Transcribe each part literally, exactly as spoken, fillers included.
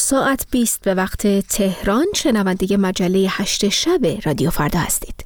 ساعت بیست به وقت تهران، شنونده مجله هشت شب رادیو فردا هستید.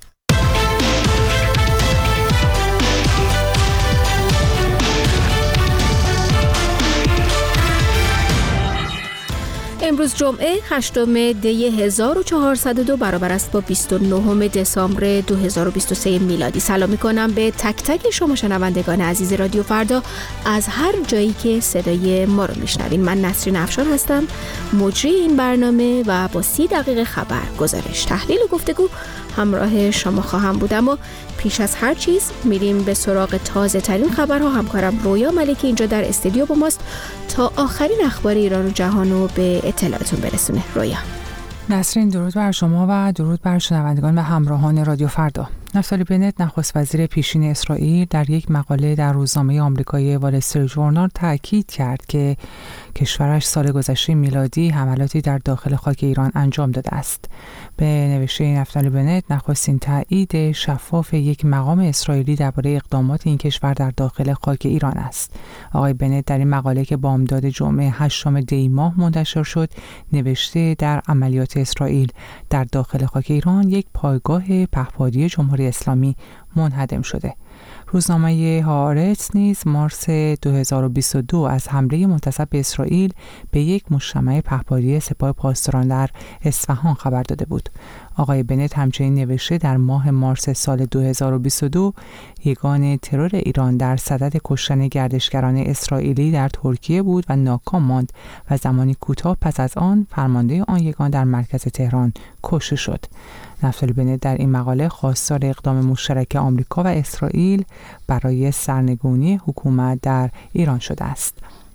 امروز جمعه هشتم دی هزار و چهارصد و دو برابر است با بیست و نهم دسامبر دو هزار و بیست و سه میلادی. سلام می‌کنم به تک تک شما شنوندگان عزیز رادیو فردا از هر جایی که صدای ما رو میشنوین. من نسرین افشار هستم، مجری این برنامه و با سی دقیقه خبر، گزارش، تحلیل و گفتگو همراه شما خواهم بود. اما پیش از هر چیز میریم به سراغ تازه ترین خبرها. همکارم رویا ملکی اینجا در استودیو با ماست تا آخرین اخبار ایران و جهان رو به اطلاعتون برسونه. رویا. نسرین، درود بر شما و درود بر شنوندگان و همراهان رادیو فردا. نفتالی بنت، نخست وزیر پیشین اسرائیل، در یک مقاله در روزنامه آمریکایی وال استریت ژورنال تاکید کرد که کشورش سال گذشته میلادی حملاتی در داخل خاک ایران انجام داده است. به نوشته نفتالی بنت، نخستین تایید شفاف یک مقام اسرائیلی درباره اقدامات این کشور در داخل خاک ایران است. آقای بنت در این مقاله که بامداد جمعه هشتم دی ماه منتشر شد، نوشته در عملیات اسرائیل در داخل خاک ایران یک پایگاه پهپادی جمهوری اسلامی منهدم شده. روزنامه هآرتس نیز مارس دو هزار و بیست و دو از حمله منتصب به اسرائیل به یک مجتمع پهپادی سپاه پاسداران در اصفهان خبر داده بود. آقای بنت همچنین نوشته در ماه مارس سال دو هزار و بیست و دو یگان ترور ایران در صدد کشتن گردشگران اسرائیلی در ترکیه بود و ناکام ماند و زمانی کوتاه پس از آن فرمانده آن یگان در مرکز تهران کشته شد. نفتالی بنت در این مقاله خواستار اقدام مشترک آمریکا و اسرائیل برای سرنگونی حکومت در ایران شده است.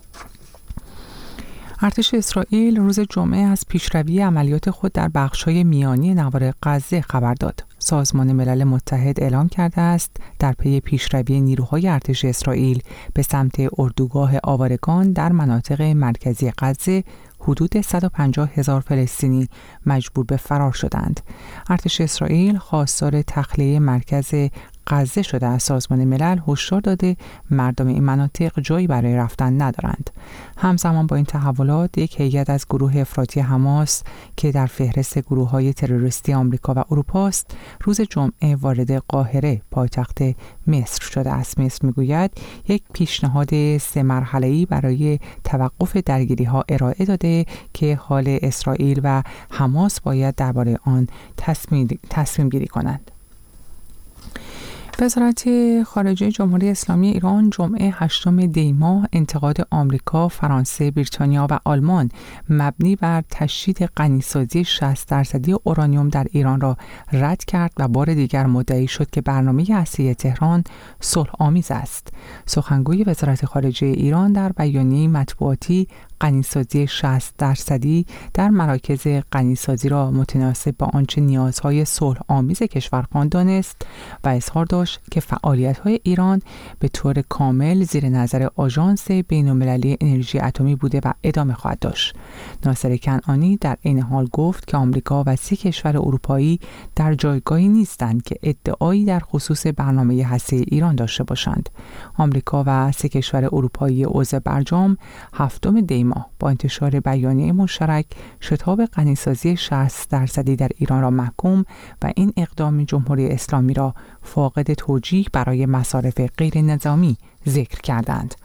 ارتش اسرائیل روز جمعه از پیشروی عملیات خود در بخش‌های میانی نوار غزه خبر داد. سازمان ملل متحد اعلام کرده است در پی پیشروی نیروهای ارتش اسرائیل به سمت اردوگاه آوارگان در مناطق مرکزی غزه، حدود صد و پنجاه هزار فلسطینی مجبور به فرار شدند. ارتش اسرائیل خواستار تخلیه مرکز غزه شده از سازمان ملل هشدار داده مردم این مناطق جایی برای رفتن ندارند. همزمان با این تحولات، یک هیئت از گروه افراطی حماس که در فهرست گروه‌های تروریستی آمریکا و اروپا است، روز جمعه وارد قاهره، پایتخت مصر شده است. مصر میگوید یک پیشنهاد سه مرحله‌ای برای توقف درگیری‌ها ارائه داده که حال اسرائیل و حماس باید درباره آن تصمیم تصمیم گیری کنند. وزارت خارجه جمهوری اسلامی ایران جمعه هشتم دی ماه انتقاد آمریکا، فرانسه، بریتانیا و آلمان مبنی بر تشدید غنیسازی شصت درصدی اورانیوم در ایران را رد کرد و بار دیگر مدعی شد که برنامه هسته‌ای تهران صلح آمیز است. سخنگوی وزارت خارجه ایران در بیانیه مطبوعاتی غنیسازی شصت درصدی در مراکز غنیسازی را متناسب با آنچه نیازهای صلح آمیز کشور خواندانست و اظهار داشت که فعالیت‌های ایران به طور کامل زیر نظر آژانس بین‌المللی انرژی اتمی بوده و ادامه خواهد داشت. ناصر کنعانی در این حال گفت که آمریکا و سه کشور اروپایی در جایگاهی نیستند که ادعایی در خصوص برنامه هسته‌ای ایران داشته باشند. آمریکا و سه کشور اروپایی عضو برجام هفتم دی ماه با انتشار بیانیه مشترک شتاب غنیسازی شصت درصدی در ایران را محکوم و این اقدام جمهوری اسلامی را فاقد توجیه برای مصارف غیر نظامی ذکر کردند.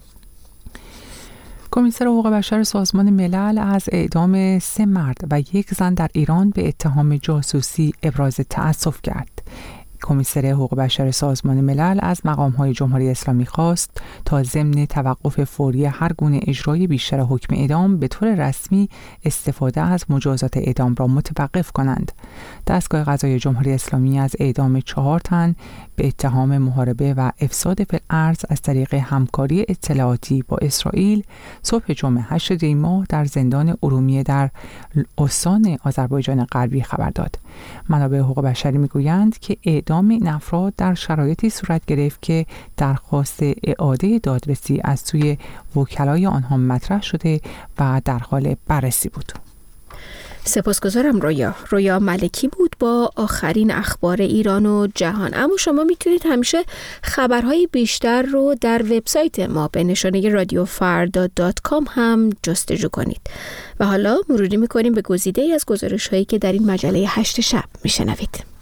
کمیسر حقوق بشر سازمان ملل از اعدام سه مرد و یک زن در ایران به اتهام جاسوسی ابراز تأسف کرد. کمیسر حقوق بشر سازمان ملل از مقام‌های جمهوری اسلامی خواست تا ضمن توقف فوری هر گونه اجرای بیشتر حکم اعدام به طور رسمی استفاده از مجازات اعدام را متوقف کنند. دستگاه قضایی جمهوری اسلامی از اعدام چهار تن به اتهام محاربه و افساد فی الارض از طریق همکاری اطلاعاتی با اسرائیل صبح جمعه هشتم دی ماه در زندان ارومیه در استان آذربایجان غربی خبر داد. منابع حقوق بشری میگویند که اعدام این افراد در شرایطی صورت گرفت که درخواست اعاده دادرسی از سوی وکلای آنها مطرح شده و در حال بررسی بود. سپاسگزارم رویا. رویا ملکی بود با آخرین اخبار ایران و جهان. اما شما میتونید همیشه خبرهای بیشتر رو در وبسایت ما به نشانه رادیو فردا دات کام هم جستجو کنید. و حالا مروری میکنیم به گزیده ای از گزارش هایی که در این مجله هشت شب میشنوید.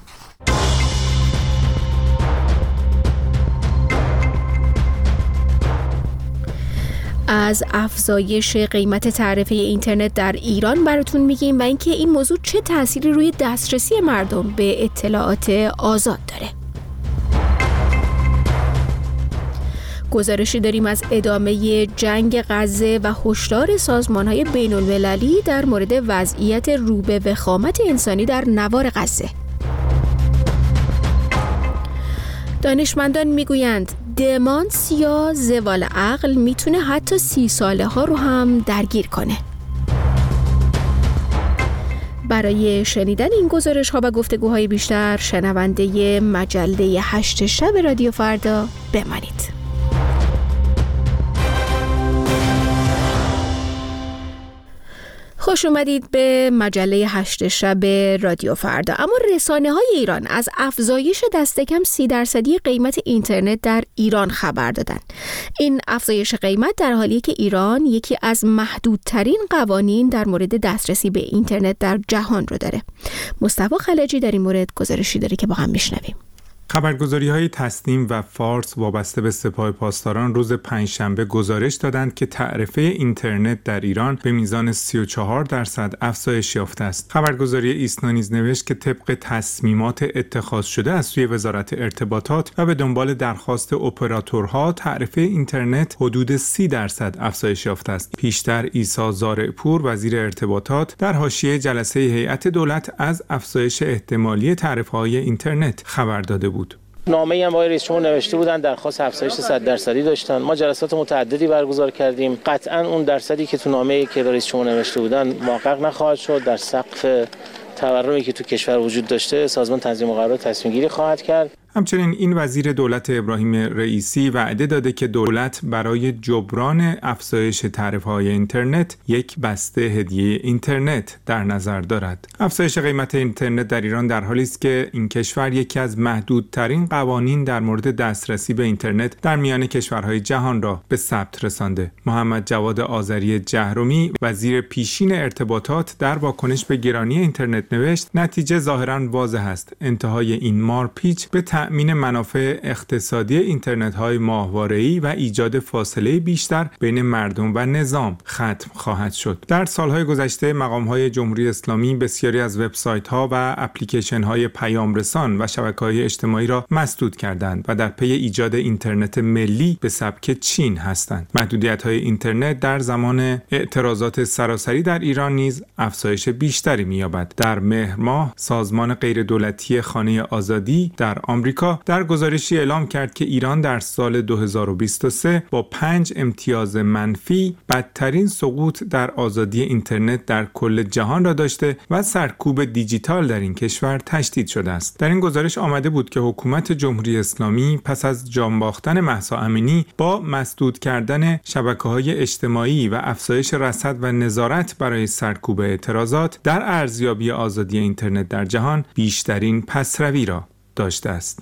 از افزایش قیمت تعرفه اینترنت در ایران براتون میگیم و اینکه این موضوع چه تأثیری روی دسترسی مردم به اطلاعات آزاد داره. گزارشی داریم از ادامه جنگ غزه و هشدار سازمان‌های بین‌المللی در مورد وضعیت رو به وخامت انسانی در نوار غزه. دانشمندان میگویند دمانس یا زوال عقل میتونه حتی سی ساله ها رو هم درگیر کنه. برای شنیدن این گزارش ها و گفتگوهای بیشتر شنونده مجله هشت شب رادیو فردا بمانید. خوش اومدید به مجله هشت شب رادیو فردا. اما رسانه‌های ایران از افزایش دست کم سی درصدی قیمت اینترنت در ایران خبر دادن. این افزایش قیمت در حالیه که ایران یکی از محدودترین قوانین در مورد دسترسی به اینترنت در جهان رو داره. مصطفی خلجی در این مورد گزارشی داره که با هم میشنویم. خبرگزاری‌های تسنیم و فارس وابسته به سپاه پاسداران روز پنجشنبه گزارش دادند که تعرفه اینترنت در ایران به میزان سی و چهار درصد افزایش یافته است. خبرگزاری ایسنا نیز نوشت که طبق تصمیمات اتخاذ شده از سوی وزارت ارتباطات و به دنبال درخواست اپراتورها تعرفه اینترنت حدود سی درصد افزایش یافته است. پیشتر عیسی زارعپور وزیر ارتباطات در حاشیه جلسه هیئت دولت از افزایش احتمالی تعرفه‌های اینترنت خبر داده بود. نامه‌ای هم با رئیس جمهور نوشته بودن، درخواست افزایش صد درصدی داشتن. ما جلسات متعددی برگزار کردیم. قطعاً اون درصدی که تو نامه‌ای که رئیس جمهور نوشته بودن محقق نخواهد شد. در سقف تورمی که تو کشور وجود داشته سازمان تنظیم و قرارداد تصمیم گیری خواهد کرد. همچنین این وزیر دولت ابراهیم رئیسی وعده داده که دولت برای جبران افزایش تعرفه‌های اینترنت یک بسته هدیه اینترنت در نظر دارد. افزایش قیمت اینترنت در ایران در حالی است که این کشور یکی از محدودترین قوانین در مورد دسترسی به اینترنت در میان کشورهای جهان را به ثبت رسانده. محمد جواد آذری جهرمی وزیر پیشین ارتباطات در واکنش به گرانی اینترنت نوشت: نتیجه ظاهراً واضح است. انتهای این مارپیچ به تأمین منافع اقتصادی اینترنت‌های ماهواره‌ای و ایجاد فاصله بیشتر بین مردم و نظام ختم خواهد شد. در سالهای گذشته مقام‌های جمهوری اسلامی بسیاری از وبسایت‌ها و اپلیکیشن‌های پیامرسان و شبکه‌های اجتماعی را مسدود کردند و در پی ایجاد اینترنت ملی به سبک چین هستند. محدودیت‌های اینترنت در زمان اعتراضات سراسری در ایران نیز افزایش بیشتری می‌یابد. در مهر ماه سازمان غیردولتی خانه آزادی در آمریکا در گزارشی اعلام کرد که ایران در سال دو هزار و بیست و سه با پنج امتیاز منفی بدترین سقوط در آزادی اینترنت در کل جهان را داشته و سرکوب دیجیتال در این کشور تشدید شده است. در این گزارش آمده بود که حکومت جمهوری اسلامی پس از جان باختن مهسا امینی با مسدود کردن شبکه‌های اجتماعی و افزایش رصد و نظارت برای سرکوب اعتراضات در ارزیابی آزادی اینترنت در جهان بیشترین پسروی را داشته است.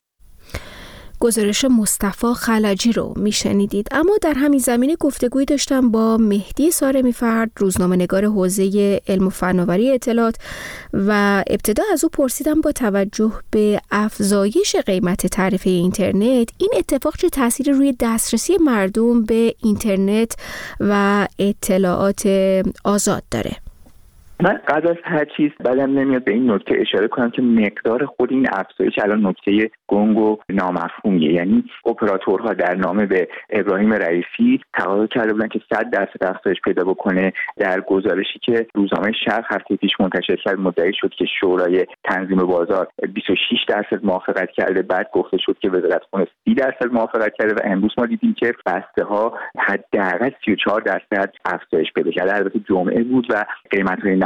گزارش مصطفی خلجی رو میشنیدید. اما در همین زمینه گفتگویی داشتم با مهدی سارمی‌فرد، روزنامه‌نگار حوزه علم و فناوری اطلاعات، و ابتدا از او پرسیدم با توجه به افزایش قیمت تعرفه اینترنت این اتفاق چه تأثیری روی دسترسی مردم به اینترنت و اطلاعات آزاد داره. من قبل از هر چیز بدم نمیاد به این نکته اشاره کنم که مقدار خود این افزایش الان نکته گنگ و نامفهومیه. یعنی اپراتورها در نامه به ابراهیم رئیسی تقاضا کرده بودن که صد درصد افزایش پیدا بکنه. در گزارشی که روزنامه شرق هفته پیش منتشر کرد مدعی شد که شورای تنظیم بازار بیست و شش درصد موافقت کرده. بعد گفته شد که وزارت خونه سی درصد موافقت کرده و امروز ما دیدیم که بسته ها حداقل سی و چهار درصد افزایش پیدا کرده. البته جمعه بود و قیمت‌های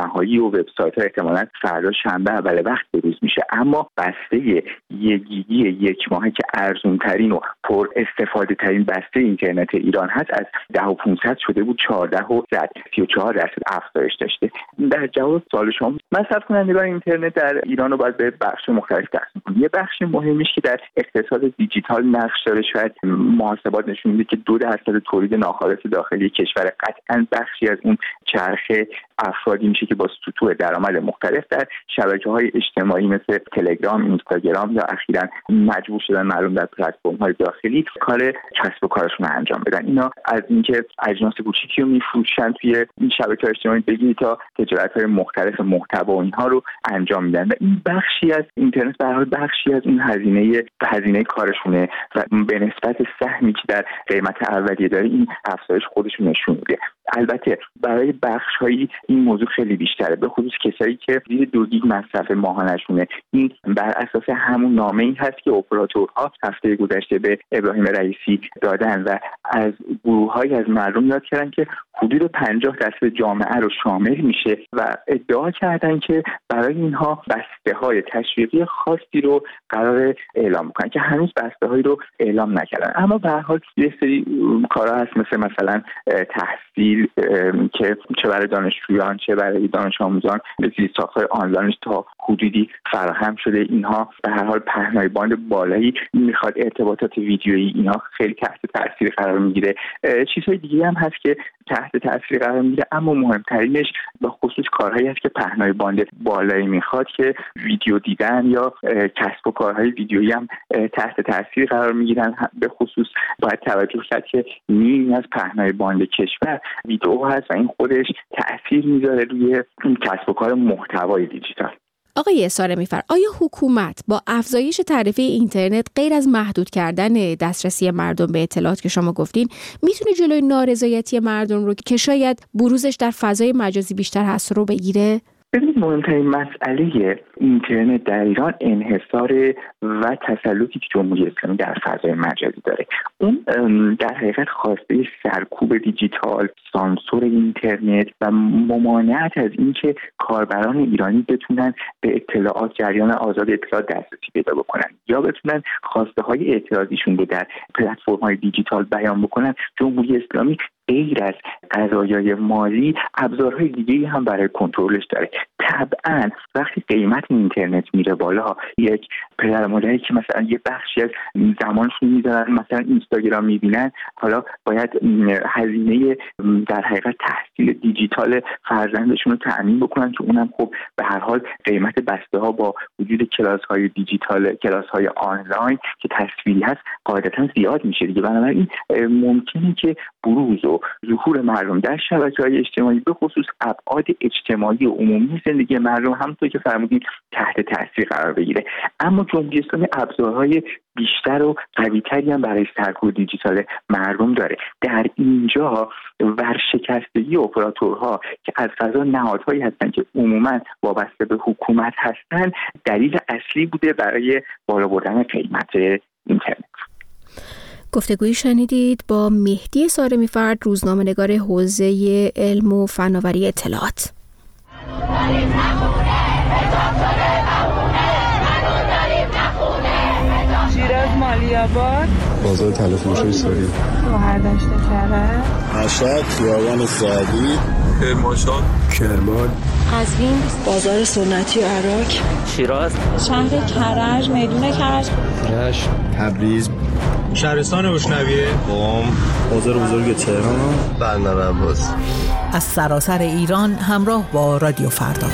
نهایی و وبسایت‌ها احتمالاً فردا شنبه اول وقت بروز میشه، اما بسته یک گیگی یک ماهه که ارزون ترین و پر استفاده ترین بسته اینترنت ایران هست از ده و پانصد شده بود چهارده و سی و چهار درصد افزایش داشته. در جواب سوال شما، مصرف کنندگان اینترنت در ایران رو باید به بخش مختلف تقسیم کنیم. یه بخش مهمیش که در اقتصاد دیجیتال نقش داره، شاید محاسبات نشون میده که دو درصد تولید ناخالص داخلی کشور، قطعاً بخشی از اون چرخه افرادی میشه که با سطوح درآمد مختلف در شبکه‌های اجتماعی مثل تلگرام، اینستاگرام یا اخیراً مجبور شدن معلوم در پلتفرم‌های داخلی کار کسب و کارشون رو انجام بدن. اینا از اینکه اجناس کوچیکی رو میفروشن توی این شبکه‌های اجتماعی بگیرید تا تجارت‌های مختلف محتوا و اینها رو انجام میدن و این بخشی از اینترنت به هر حال بخشی از این هزینه هزینه کارشونه و به نسبت سهمی که در قیمت اولیه داره این افزایش خودشون نشون میده. البته برای بخش‌های این موضوع خیلی بیشتره، به خصوص کسایی که زیر دو گیگ مصرف ماهانه‌شونه. این بر اساس همون نامه‌ای هست که اپراتورها هفته گذشته به ابراهیم رئیسی دادن و از گروه‌هایی از مردم یاد کردن که حدود پنجاه درصد جامعه رو شامل میشه و ادعا کردن که برای اینها بسته‌های تشویقی خاصی رو قرار اعلام کنن که هنوز بسته‌هایی رو اعلام نکردن. اما به هر حال یه سری کارا هست مثل مثلا تحصیل که چه برای دانشجویان چه برای دانش آموزان زیرساخت‌های آنلاینش تا حدودی فراهم شده. اینها به هر حال پهنای باند بالایی میخواد، ارتباطات ویدیویی اینها خیلی تحت تاثیر قرار میگیره. چیزهای دیگه هم هست که تحت تاثیر قرار میگیره، اما مهمترینش به خصوص کارهایی است که پهنای باند بالایی میخواد که ویدیو دیدن یا کسب و کارهای ویدیویی هم تحت تاثیر قرار میگیرن. به خصوص باید توجه کرد که نیمی از پهنای باند کشور ویدیو هست و این خودش تاثیر میذاره روی کسب و کار محتوای دیجیتال. آقای سارمی‌فر، آیا حکومت با افزایش تعرفه اینترنت غیر از محدود کردن دسترسی مردم به اطلاعات که شما گفتین میتونه جلوی نارضایتی مردم رو که شاید بروزش در فضای مجازی بیشتر هست رو بگیره؟ ببینید، مهمترین مسئله اینترنت در ایران انحصار و تسلطی که جمهوری اسلامی در فضای مجازی داره. اون در حقیقت خواسته سرکوب دیجیتال، سانسور اینترنت و ممانعت از اینکه کاربران ایرانی بتونن به اطلاعات، جریان آزاد اطلاعات دسترسی پیدا بکنن یا بتونن خواسته های اعتراضیشون رو در پلتفرم‌های دیجیتال بیان بکنن. جمهوری اسلامی غیر از قضایای مالی ابزارهای دیگه‌ای هم برای کنترلش داره. طبعاً وقتی قیمت اینترنت میره بالا، یک پدر مادری که مثلا یه بخشی از زمانشون میذارن مثلا اینستاگرام میبینن، حالا باید هزینه در حقیقت تحصیل دیجیتال فرزندشون رو تأمین بکنن که اونم خب به هر حال قیمت بسته ها با وجود کلاس های دیجیتال، کلاس های آنلاین که تصویری هست قاعدتاً زیاد میشه دیگه. بنابراین ممکنه که بروز و ظهور مردم در شبکه‌های اجتماعی به خصوص ابعاد اجتماعی و عمومی زندگی مردم همونطور که فرمودید تحت تاثیر قرار بگیره. اما جمهوری اسلامی ابزارهای بیشتر و قوی‌تری هم برای سرکوب دیجیتال مردم داره. در اینجا ورشکستگی اپراتورها که از قضا نهادهایی هستن که عموماً وابسته به حکومت هستن دلیل اصلی بوده برای بالا بردن قیمت اینترنت. گفتگویی شنیدید با مهدی سارمی‌فر، روزنامه‌نگار حوزه علم و فناوری اطلاعات. شیراز مالی‌آباد، بازار تلفروشی سوری، شهردشت کرج، مشهد، خیابان سعدی، کرمانشاه، کرمان، قزوین، بازار سنتی عراق، شیراز، شهر کرج، میدون کرج، رشت، تبریز، شهرستان روشنویه، قم، بازار بزرگ تهران، بندر عباس. از سراسر ایران همراه با رادیو فردا.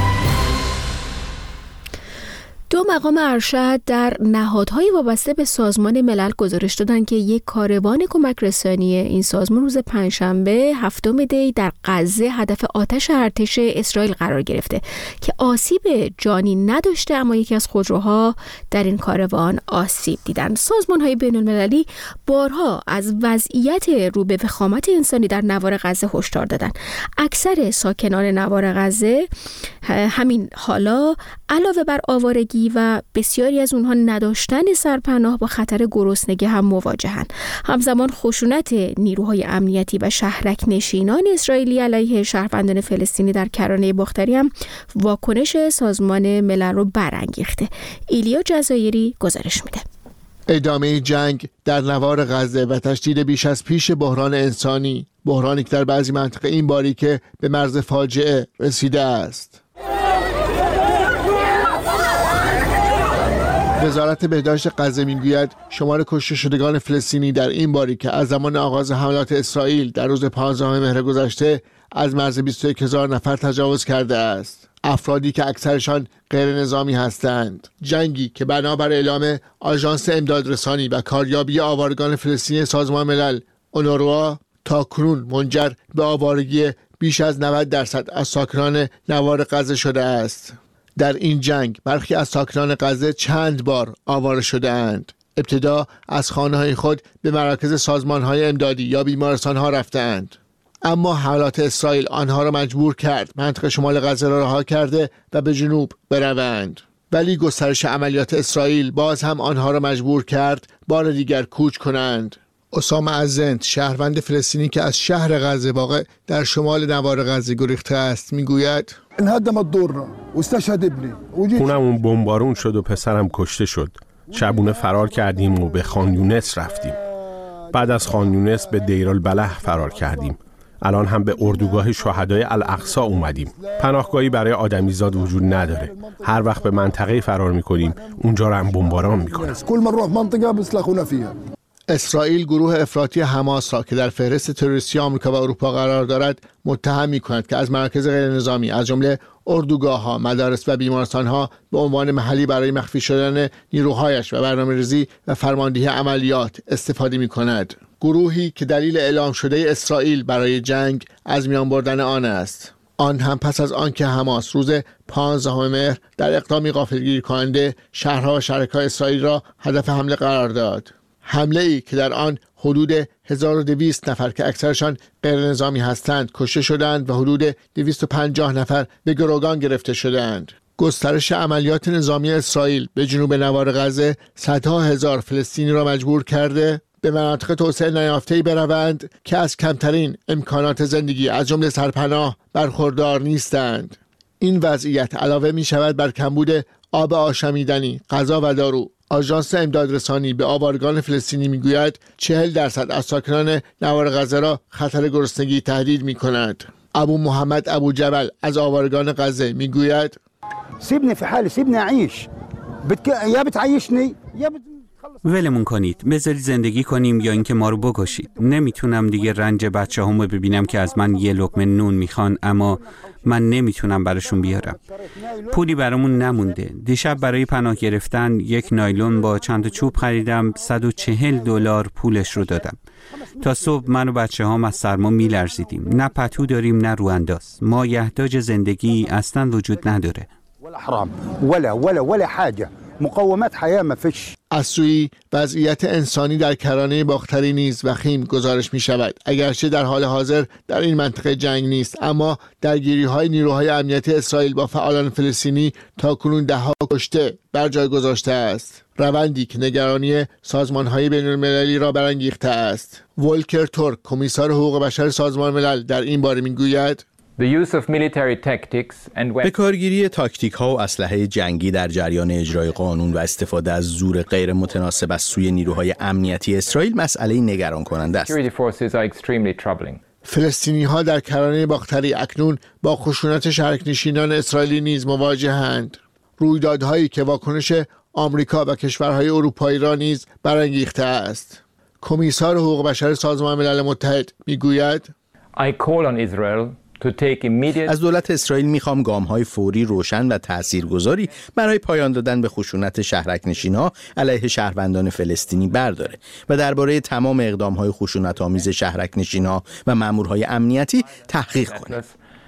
دو مقام ارشد در نهادهای وابسته به سازمان ملل گزارش دادند که یک کاروان کمک رسانی این سازمان روز پنجشنبه هفتم دی در غزه هدف آتش ارتش اسرائیل قرار گرفته که آسیب جانی نداشته، اما یکی از خودروها در این کاروان آسیب دیدند. سازمان‌های بین‌المللی بارها از وضعیت رو به وخامت انسانی در نوار غزه هشدار دادند. اکثر ساکنان نوار غزه همین حالا علاوه بر آوارگی امنیتی و بسیاری از اونها نداشتن سرپناه با خطر گرسنگی هم مواجهن. همزمان خشونت نیروهای امنیتی و شهرک نشینان اسرائیلی علیه شهروندان فلسطینی در کرانه باختری هم واکنش سازمان ملل رو برانگیخته. ایلیا جزایری گزارش میده. ادامه جنگ در نوار غزه و تشدید بیش از پیش بحران انسانی، بحرانی که در بعضی مناطق این باری که به مرز فاجعه رسیده است. وزارت بهداشت غزه میگوید شمار کشته شدگان فلسطینی در این باری که از زمان آغاز حملات اسرائیل در روز پانزدهم مهر گذشته از مرز بیست و یک هزار نفر تجاوز کرده است. افرادی که اکثرشان غیر نظامی هستند. جنگی که بنابر اعلام آژانس امدادرسانی و کاریابی آوارگان فلسطینی سازمان ملل اونروا تاکنون منجر به آوارگی بیش از نود درصد از ساکنان نوار غزه شده است. در این جنگ برخی از ساکنان غزه چند بار آواره شده اند. ابتدا از خانه‌های خود به مراکز سازمان‌های امدادی یا بیمارستان‌ها رفتند. اما حملات اسرائیل آنها را مجبور کرد منطقه شمال غزه را رها کرده و به جنوب بروند. ولی گسترش عملیات اسرائیل باز هم آنها را مجبور کرد بار دیگر کوچ کنند. اسامه ازند، شهروند فلسطینی که از شهر غزه واقع در شمال نوار غزه گریخته است، میگوید خونمون بمبارون شد و پسرم کشته شد. شبونه فرار کردیم و به خان یونس رفتیم. بعد از خان یونس به دیرالبلح فرار کردیم. الان هم به اردوگاه شهدای الاقصی اومدیم. پناهگاهی برای آدمیزاد وجود نداره. هر وقت به منطقه فرار میکنیم اونجا رو هم بمباران میکنن. اسرائیل گروه افراطی حماس را که در فهرست تروریستی آمریکا و اروپا قرار دارد متهم می‌کند که از مراکز غیر نظامی از جمله اردوگاه‌ها، مدارس و بیمارستان‌ها به عنوان محلی برای مخفی شدن نیروهایش و برنامه‌ریزی و فرماندهی عملیات استفاده می‌کند. گروهی که دلیل اعلام شده اسرائیل برای جنگ از میان بردن آن است. آن هم پس از آنکه حماس روز پانزدهم مهر در اقدامی غافلگیر کننده شهرها و شرکای اسرائیل را هدف حمله قرار داد. حمله ای که در آن حدود هزار و دویست نفر که اکثرشان غیر نظامی هستند کشته شدند و حدود دویست و پنجاه نفر به گروگان گرفته شدند. گسترش عملیات نظامی اسرائیل به جنوب نوار غزه صدها هزار فلسطینی را مجبور کرده به مناطق توسعه نیافته‌ای بروند که از کمترین امکانات زندگی از جمله سرپناه برخوردار نیستند. این وضعیت علاوه می شود بر کمبود آب آشامیدنی، غذا و دارو. آژانس امدادرسانی به آوارگان فلسطینی میگوید چهل درصد از ساکنان نوار غزه را خطر گرسنگی تهدید می کند. ابو محمد ابو جبل از آوارگان غزه میگوید سیبنی فی حالی سیبنی عیش بتک... یا بتعیشنی یا بت... ولمون کنید، بذارید زندگی کنیم یا اینکه ما رو بکشید. نمیتونم دیگه رنج بچه‌هامو ببینم که از من یه لقمه نون میخوان اما من نمیتونم براشون بیارم. پولی برامون نمونده. دیشب برای پناه گرفتن یک نایلون با چند تا چوب خریدم، صد و چهل دلار پولش رو دادم. تا صبح من و بچه‌هام از سرما میلرزیدیم. نه پتو داریم نه رو انداز. مایحتاج زندگی اصلا وجود نداره. ولا حرام ولا ولا ولا حاجه. مقومات حیاه ما فيش. از سوی وضعیت انسانی در کرانه باختری نیز وخیم گزارش می شود. اگرچه در حال حاضر در این منطقه جنگ نیست، اما درگیری های نیروهای امنیتی اسرائیل با فعالان فلسطینی تا کنون ده ها کشته بر جای گذاشته است. روندی که نگرانی سازمان های بین المللی را برانگیخته است. ولکر تورک، کمیسار حقوق بشر سازمان ملل، در این باره می گوید به کارگیری تاکتیک ها و اسلحه جنگی در جریان اجرای قانون و استفاده از زور غیر متناسب از سوی نیروهای امنیتی اسرائیل مسئله نگران کننده است. فلسطینی ها در کرانه باختری اکنون با خشونت شهرک‌نشینان اسرائیلی نیز مواجهند. رویدادهایی که واکنش آمریکا و کشورهای اروپایی را نیز برانگیخته است. کمیسار حقوق بشر سازمان ملل متحد میگوید از دولت اسرائیل میخوام گام‌های فوری، روشن و تاثیرگذاری برای پایان دادن به خشونت شهرک‌نشین‌ها علیه شهروندان فلسطینی برداره و درباره تمام اقدام‌های خشونت‌آمیز شهرک‌نشین‌ها و مامورهای امنیتی تحقیق کنه.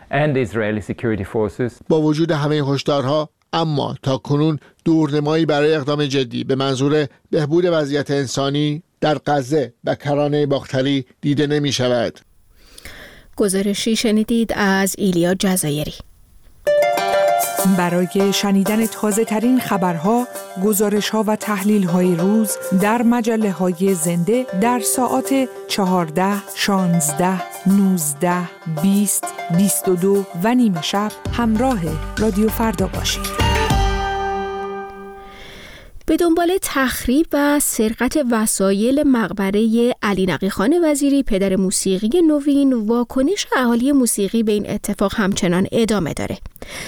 با وجود همه هشدارها اما تا کنون دورنمایی برای اقدام جدی به منظور بهبود وضعیت انسانی در غزه و کرانه باختری دیده نمی شود. گزارشی شنیدید از ایلیا جزایری. برای شنیدن تازه ترین خبرها، گزارش ها و تحلیل های روز در مجله های زنده در ساعات چهارده، شانزده، نوزده، بیست، بیست و دو و نیمه شب همراه رادیو فردا باشید. به دنبال تخریب و سرقت وسایل مقبره علی نقیخان وزیری پدر موسیقی نوین، واکنش اهالی موسیقی به این اتفاق همچنان ادامه داره.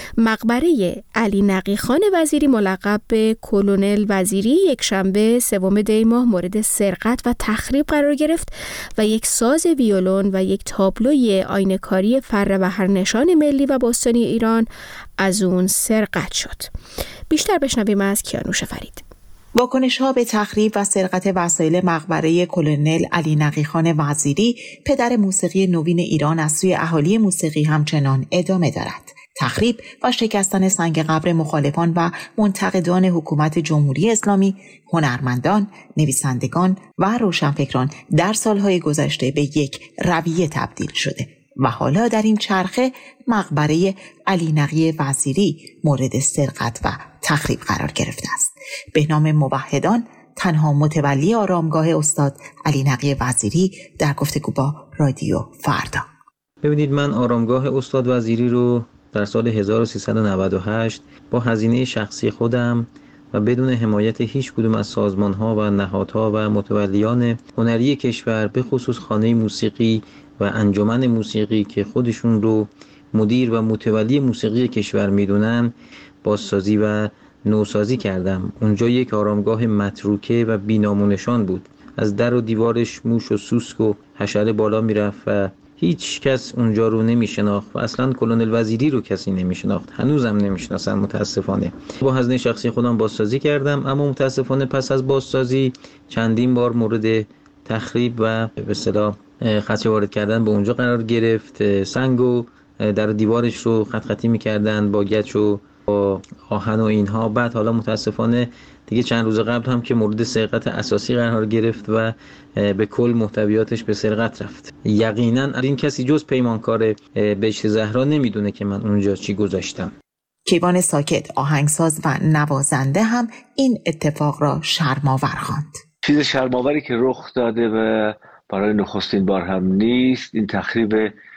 مقبره علی نقیخان وزیری ملقب به کلونل وزیری یک شنبه سوم دی ماه مورد سرقت و تخریب قرار گرفت و یک ساز ویولون و یک تابلوی آینه‌کاری فر و هر نشان ملی و باستانی ایران از اون سرقت شد. بیشتر بشنویم از کیانوش فرید. واکنش‌ها به تخریب و سرقت وسایل مقبره کلونل علی نقیخان وزیری پدر موسیقی نوین ایران از سوی اهالی موسیقی همچنان ادامه دارد. تخریب و شکستن سنگ قبر مخالفان و منتقدان حکومت جمهوری اسلامی، هنرمندان، نویسندگان و روشنفکران در سالهای گذشته به یک رویه تبدیل شده و حالا در این چرخه مقبره علی نقی وزیری مورد سرقت و تخریب قرار گرفته است. به نام موحدان، تنها متولی آرامگاه استاد علی نقی وزیری، در گفتگو با رادیو فردا. ببینید، من آرامگاه استاد وزیری رو در سال هزار و سیصد و نود و هشت با هزینه شخصی خودم و بدون حمایت هیچ کدوم از سازمان‌ها و نهادها و متولیان هنری کشور، به خصوص خانه موسیقی و انجمن موسیقی که خودشون رو مدیر و متولی موسیقی کشور میدونن، بازسازی و نوسازی کردم. اونجا یک آرامگاه متروکه و بی‌نام بود. از در و دیوارش موش و سوسک و حشره بالا میرفت و هیچ کس اونجا رو نمیشناخت و اصلا کلونل وزیری رو کسی نمیشناخت. هنوزم نمیشناسن متاسفانه. با هزینه شخصی خودم بازسازی کردم، اما متاسفانه پس از بازسازی چندین بار مورد تخریب و به اصطلاح خدشه وارد کردن به اونجا قرار گرفت. سنگ و در دیوارش رو خط خطی میکردن با گچ و با آهن و اینها. بعد حالا متاسفانه دیگه چند روز قبل هم که مورد سرقت اساسی قرار گرفت و به کل محتویاتش به سرقت رفت. یقینا این کسی جز پیمانکار بهشت زهرا نمیدونه که من اونجا چی گذاشتم. کیوان ساکت، آهنگساز و نوازنده، هم این اتفاق را شرم‌آور خواند. چیز شرم‌آوری که رخ داده و برای نخستین بار هم نیست، این تخریب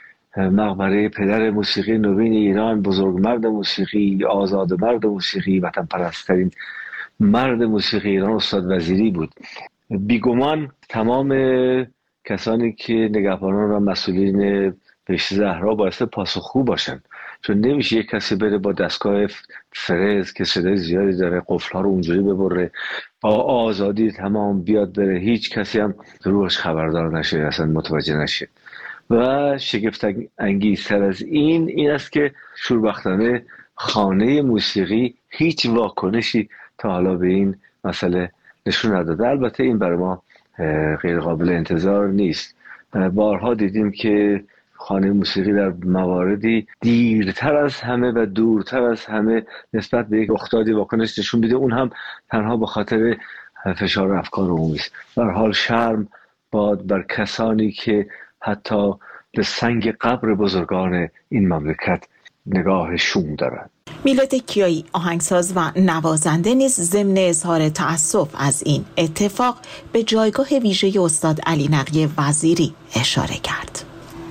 مقبره پدر موسیقی نوین ایران، بزرگمرد موسیقی، آزادمرد موسیقی، وطن پرست‌ترین مرد موسیقی ایران استاد وزیری بود. بیگمان تمام کسانی که نگهبانان و مسئولین بهشت زهرا باعث پاسخگو باشن، چون نمیشه یک کسی بره با دستگاه فرز که صدای زیادی داره قفل‌ها رو اونجوری ببره با آزادی تمام بیاد بره، هیچ کسی هم روش خبردار نشه، اصلا متوجه نشه. و شگفت انگیزتر از این این است که شوربختانه خانه موسیقی هیچ واکنشی تا حالا به این مسئله نشون نداده. البته این برای ما غیر قابل انتظار نیست. بارها دیدیم که خانه موسیقی در مواردی دیرتر از همه و دورتر از همه نسبت به یک رخدادی واکنش نشون میده، اون هم تنها به خاطر فشار افکار عمومی است. در حال شرم باد بر کسانی که حتی به سنگ قبر بزرگان این مملکت نگاه شوم دارند. میلاد کیایی، آهنگساز و نوازنده، نیز ضمن اظهار تأسف از این اتفاق به جایگاه ویژه استاد علی نقی وزیری اشاره کرد.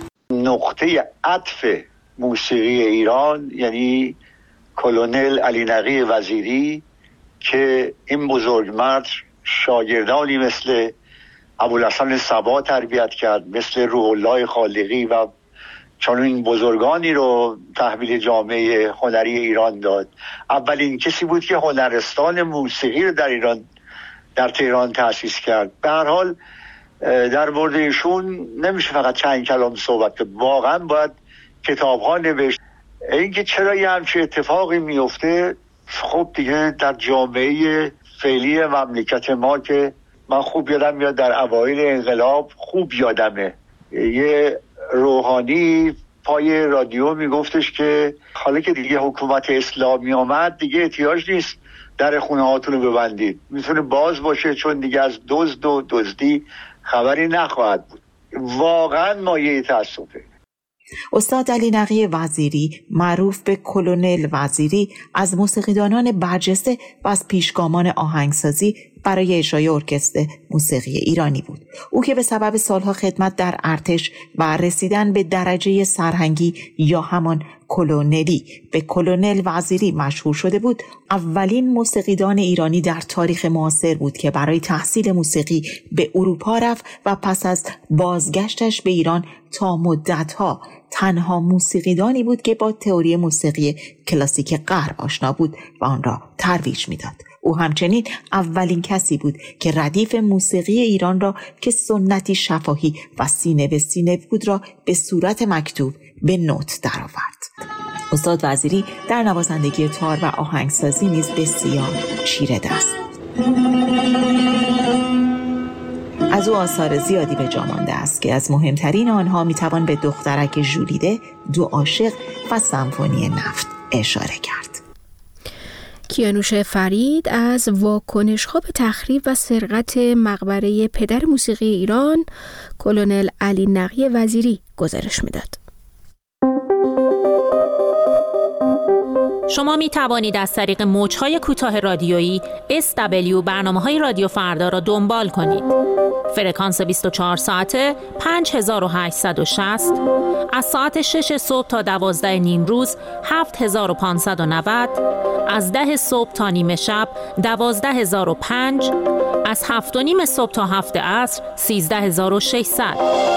نقطه عطف موسیقی ایران یعنی کلونل علی نقی وزیری که این بزرگمرد شاگردانی مثل ابوالحسن صبا تربیت کرد، مثل روح الله خالقی و چون این بزرگانی رو تحویل جامعه هنری ایران داد. اولین کسی بود که هنرستان موسیقی رو در ایران در تهران تأسیس کرد. به هر حال در مورد ایشون نمیشه فقط چند کلام صحبت کرد، واقعا باید کتاب‌ها نوشت. اینکه چرا یه همچین اتفاقی میفته، خب دیگه در جامعه فعلی مملکت ما که من خوب یادم میاد در اوایل انقلاب، خوب یادمه یه روحانی پای رادیو میگفتش که حالا که دیگه حکومت اسلامی آمد دیگه احتیاج نیست در خونه هاتون رو ببندید، میتونه باز باشه چون دیگه از دزد و دزدی خبری نخواهد بود. واقعا مایه تأسفه. استاد علی نقی وزیری، معروف به کلونل وزیری، از موسیقیدانان برجسته و از پیشگامان آهنگسازی برای اجرای ارکستر موسیقی ایرانی بود. او که به سبب سالها خدمت در ارتش و رسیدن به درجه سرهنگی یا همان کلونلی به کلونل وزیری مشهور شده بود، اولین موسیقیدان ایرانی در تاریخ معاصر بود که برای تحصیل موسیقی به اروپا رفت و پس از بازگشتش به ایران تا مدتها تنها موسیقیدانی بود که با تئوری موسیقی کلاسیک غرب آشنا بود و آن را ترویج می‌داد. او همچنین اولین کسی بود که ردیف موسیقی ایران را که سنتی شفاهی و سینه به سینه بود را به صورت مکتوب به نوت درآورد. استاد وزیری در نوازندگی تار و آهنگسازی نیز بسیار چیره دست. از او آثار زیادی به جا مانده است که از مهمترین آنها میتوان به دخترک ژولیده، دو عاشق و سمفونی نفت اشاره کرد. کیانوش فرید از واکنش‌ها به تخریب و سرقت مقبره پدر موسیقی ایران کلونل علی نقی وزیری گزارش میداد. شما می توانید از طریق موج‌های کوتاه رادیویی اس دبلیو برنامه‌های رادیو فردا را دنبال کنید. فرکانس بیست و چهار ساعته پنج هزار و هشتصد و شصت، از ساعت شش صبح تا دوازده نیم روز هفت هزار و پانصد و نود، از ده صبح تا نیمه شب دوازده هزار و پنج، از هفت و نیم صبح تا هفت عصر سیزده هزار و ششصد.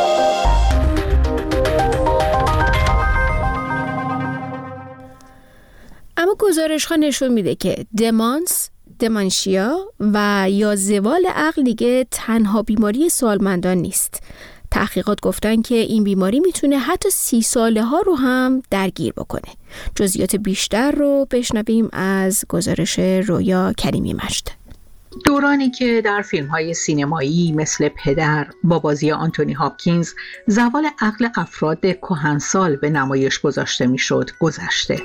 اما گزارش ها نشون میده که دمانس، دمانشیا و یا زوال عقل دیگه تنها بیماری سالمندان نیست. تحقیقات گفتن که این بیماری میتونه حتی سی ساله ها رو هم درگیر بکنه. جزئیات بیشتر رو بشنویم از گزارش رویا کریمی مجد. دورانی که در فیلم‌های سینمایی مثل پدر با بازی آنتونی هاپکینز زوال عقل افراد کهنسال به نمایش گذاشته میشد گذشته.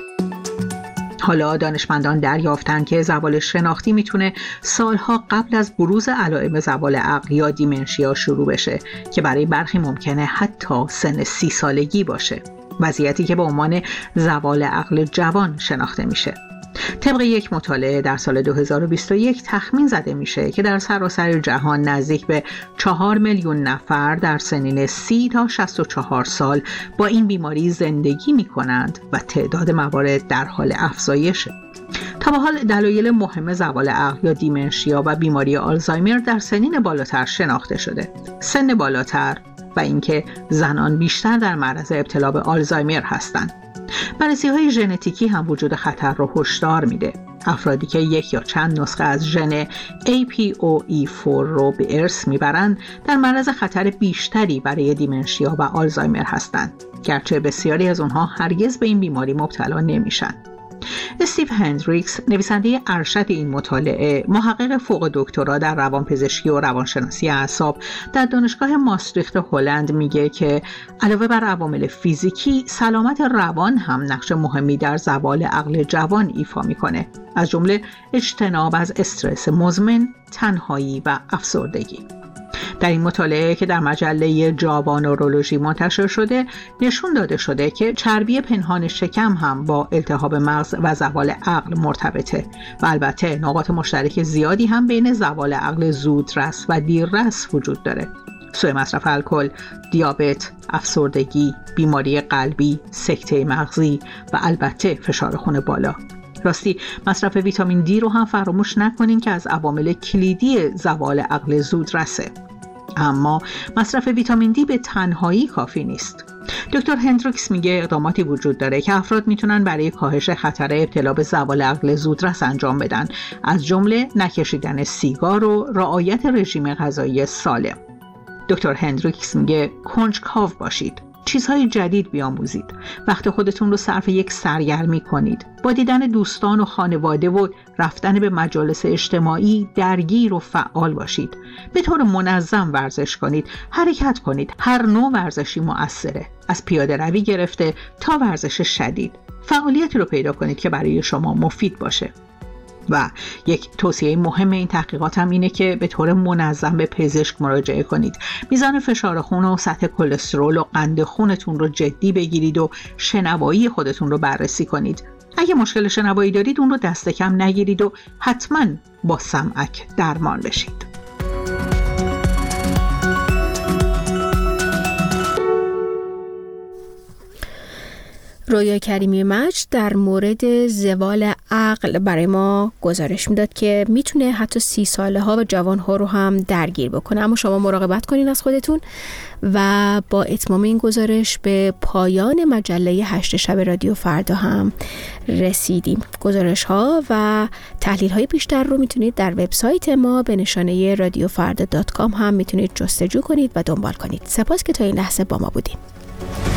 حالا دانشمندان دریافتند که زوال شناختی میتونه سالها قبل از بروز علائم زوال عقل یا دیمنشیا شروع بشه که برای برخی ممکنه حتی سن سی سالگی باشه، وضعیتی که به عنوان زوال عقل جوان شناخته میشه. طبق یک مطالعه در سال دو هزار و بیست و یک تخمین زده میشه که در سراسر جهان نزدیک به چهار میلیون نفر در سنین سی تا شصت و چهار سال با این بیماری زندگی میکنند و تعداد موارد در حال افزایشه. تا به حال دلایل مهم زوال عقل یا دیمنشیا و بیماری آلزایمر در سنین بالاتر شناخته شده. سن بالاتر و اینکه زنان بیشتر در معرض ابتلا به آلزایمر هستند. بررسی‌های ژنتیکی هم وجود خطر رو هشدار میده. افرادی که یک یا چند نسخه از ژن ای پی او ای چهار رو به ارث میبرند در معرض خطر بیشتری برای دیمنشیا و آلزایمر هستند، گرچه بسیاری از اونها هرگز به این بیماری مبتلا نمیشن. استیو هندریکس، نویسنده ارشد این مطالعه، محقق فوق دکترا در روانپزشکی و روانشناسی اعصاب در دانشگاه ماستریخت هلند، میگه که علاوه بر عوامل فیزیکی، سلامت روان هم نقش مهمی در زوال عقل جوان ایفا میکنه، از جمله اجتناب از استرس مزمن، تنهایی و افسردگی. در این مطالعه که در مجله جاوا نورولوژی منتشر شده، نشون داده شده که چربی پنهان شکم هم با التهاب مغز و زوال عقل مرتبطه و البته نقاط مشترک زیادی هم بین زوال عقل زودرس و دیررس وجود داره. سوء مصرف الکل، دیابت، افسردگی، بیماری قلبی، سکته مغزی و البته فشار خون بالا. راستی مصرف ویتامین دی رو هم فراموش نکنین که از عوامل کلیدی زوال عقل زودرسه. اما مصرف ویتامین دی به تنهایی کافی نیست. دکتر هندریکس میگه اقداماتی وجود داره که افراد میتونن برای کاهش خطر ابتلا به زوال عقل زودرس انجام بدن، از جمله نکشیدن سیگار و رعایت رژیم غذایی سالم. دکتر هندریکس میگه کنجکاو باشید، چیزهای جدید بیاموزید، وقت خودتون رو صرف یک سرگرمی کنید، با دیدن دوستان و خانواده و رفتن به مجالس اجتماعی درگیر و فعال باشید، به طور منظم ورزش کنید، حرکت کنید. هر نوع ورزشی مؤثره، از پیاده روی گرفته تا ورزش شدید. فعالیتی رو پیدا کنید که برای شما مفید باشه. و یک توصیه مهم این تحقیقات هم اینه که به طور منظم به پزشک مراجعه کنید. میزان فشار خون و سطح کلسترول و قند خونتون رو جدی بگیرید و شنوایی خودتون رو بررسی کنید. اگه مشکل شنوایی دارید اون رو دست کم نگیرید و حتما با سمعک درمان بشید. رویا کریمی مجد در مورد زوال عقل برای ما گزارش میداد که میتونه حتی سی ساله ها و جوان ها رو هم درگیر بکنه، اما شما مراقبت کنین از خودتون. و با اتمام این گزارش به پایان مجله هشت شب رادیو فردا هم رسیدیم. گزارش ها و تحلیل های بیشتر رو میتونید در وبسایت ما به نشانه رادیو فردا دات کام هم میتونید جستجو کنید و دنبال کنید. سپاس که تا این لحظه با ما بودید.